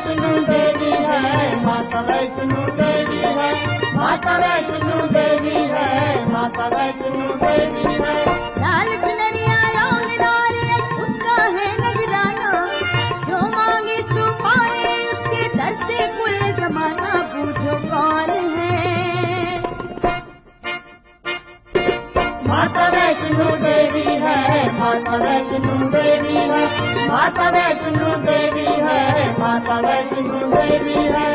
वैष्णो देवी है, माता वैष्णो देवी है, माता वैष्णो देवी है, माता वैष्णो देवी है। लाल चुनरिया लौंगदार उसका है नजराना, जो मांगे सो पाए उसके दर से कुल जमाना। पूछो कौन है? माता वैष्णो देवी है, माता वैष्णो देवी है, माता वैष्णो देवी है, माता वैष्णो देवी है।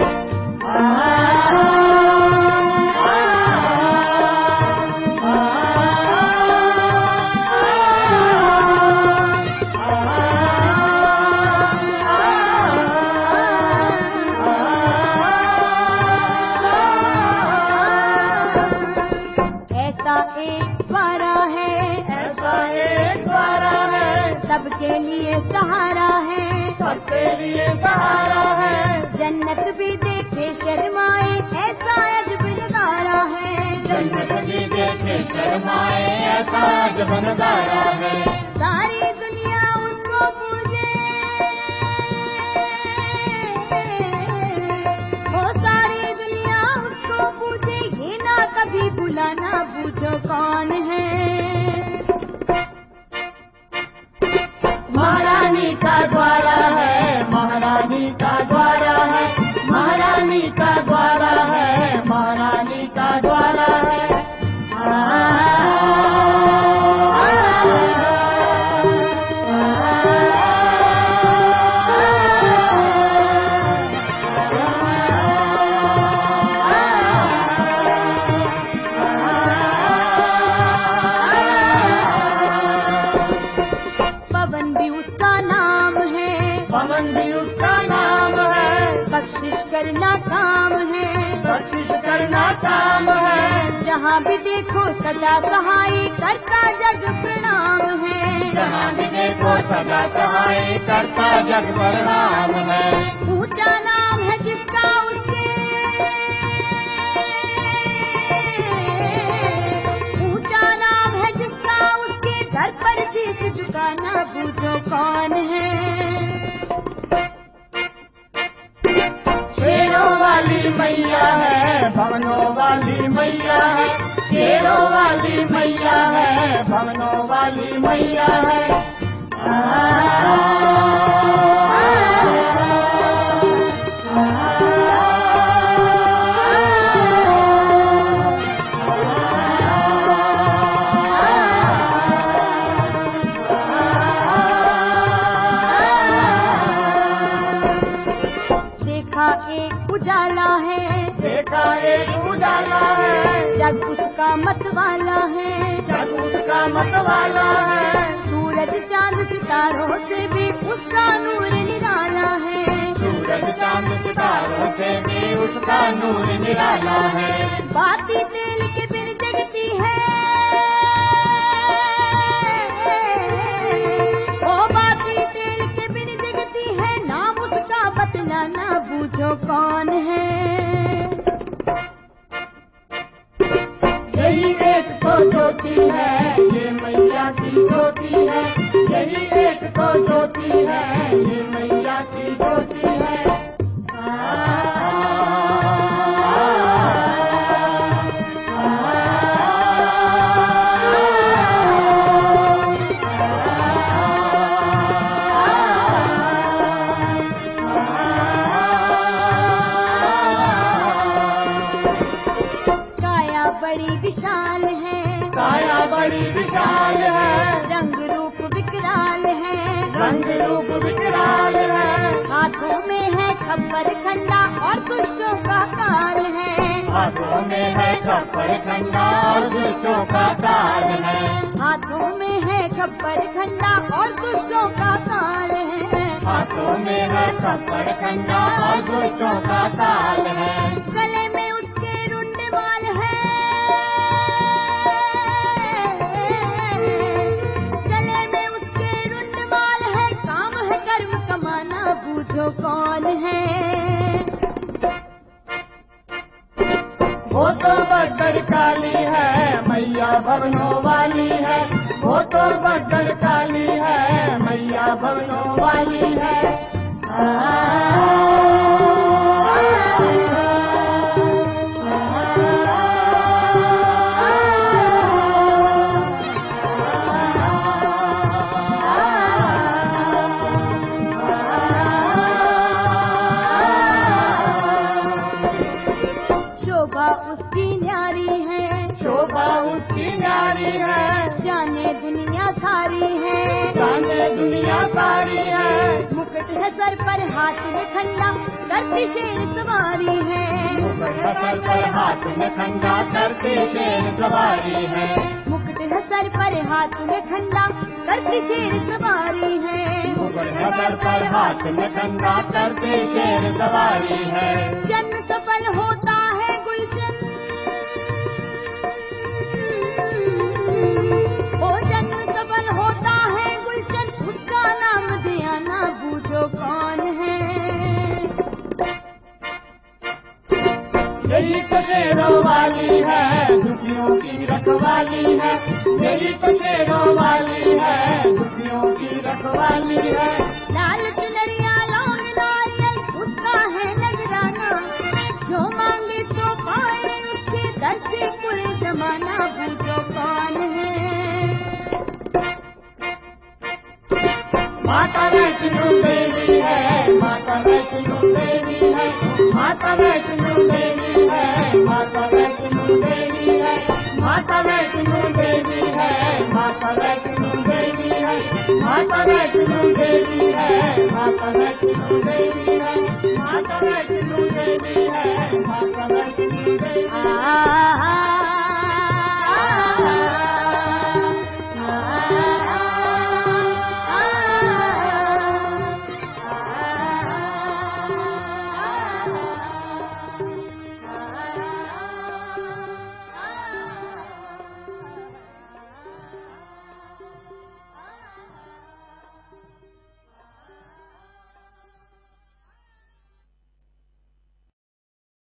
सबके लिए सहारा है, सबके लिए सहारा है। जन्नत भी देखे शर्माए ऐसा अजब नजारा है, जन्नत भी देखे शर्माए ऐसा अजब नजारा है। सारी दुनिया उसको पूजे, वो सारी दुनिया उसको पूजे, ये ना कभी बुलाना। पूछो कौन है? महारानी का द्वारा है, महारानी का द्वारा है, महारानी का द्वारा है, महारानी का द्वारा है। पवन भी उसका नाम है, बख्शिश करना काम है, बख्शिश करना काम है। जहाँ भी देखो सदा सहाय करता जग प्रणाम है, जहाँ भी देखो सदा सहाय करता जग प्रणाम है। ऊंचा नाम है जिसका उसके, ऊंचा नाम है जिसका उसके दर पर शीश झुकाना। पूछो कौन है? शेरों वाली मैया है, भवनों वाली मैया है, शेरों वाली मैया है, भवनों वाली मैया है। एक उजाला है, देखा एक उजाला है, जग उसका मतवाला है, जग उसका मतवाला है। सूरज चांद सितारों से भी उसका नूर निराला है, सूरज चांद सितारों से भी उसका नूर निराला है। बाती तेल के बिन जगती है, ओ बाती तेल के बिन जगती है, नाम उसका बतलाना। पूछो कौन है? यही एक तो ज्योति है, ये मैया की ज्योति है, यही एक तो ज्योति है, ये मैया की ज्योति है। बड़ी विशाल है, काया बड़ी विशाल है, रंग रूप विकराल है, रंग रूप विकराल है। हाथों में है खप्पर खंडा और दुष्टों का काल है, हाथों में है खप्पर खंडा और दुष्टों का काल है, हाथों में है खप्पर खंडा और दुष्टों का काल है, हाथों में है खप्पर खंडा और दुष्टों का काल है। गले में उसके रुंडमाल है, गले में उसके रुंडमाल है, काम है कर्म कमाना। पूछो कौन है? वो तो बद्दर काली है, मैया भवनों वाली है, वो तो बद्दर काली है, मैया भवनों वाली है। दुनिया सारी है। मुकुट है सर पर हाथ में खंडा करती शेर सवारी है। मुकुट है सर पर हाथ में खंडा करती शेर सवारी है। मुकुट है सर पर हाथ में खंडा करती शेर सवारी है। मुकुट है सर पर हाथ में खंडा करती शेर सवारी है। जन्म सफल होता है गुलशन, ओ जन्म सफल होता है गुलशन, उसका नाम दिया ना बूझो कौन है। यही तो शेरों वाली है, दुखियों की रखवाली है। यही तो शेरों वाली है, दुखियों की रखवाली है। लाल चुनरिया लौंग नारियल उसका है नजराना, जो मांगे सो पाए उसके दर से कुल जमाना। बूझो कौन है। माता वैष्णो देवी है, माता वैष्णो देवी है। माता वैष्णो देवी है, माता वैष्णो देवी है। माता वैष्णो देवी है, माता वैष्णो देवी है। माता वैष्णो देवी है, माता वैष्णो